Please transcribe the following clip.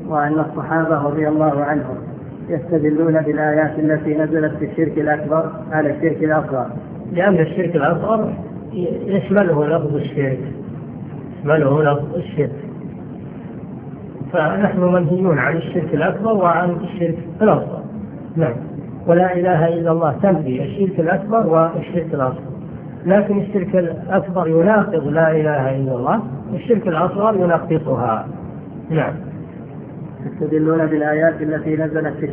وأن الصحابة رضي الله عنهم يستدلون بالآيات التي نزلت في الشرك الأكبر على الشرك الأصغر؟ لأن الشرك الأصغر يشمله لفظ الشرك، فنحن منهيون عن الشرك الأكبر وعن الشرك الأصغر. نعم. ولا إله إلا الله تنفي الشرك الأكبر والشرك الأصغر، لكن الشرك الأكبر يناقض لا إله إلا الله، والشرك الأصغر يناقضها. نعم. يستدلون بالآيات التي نزلت في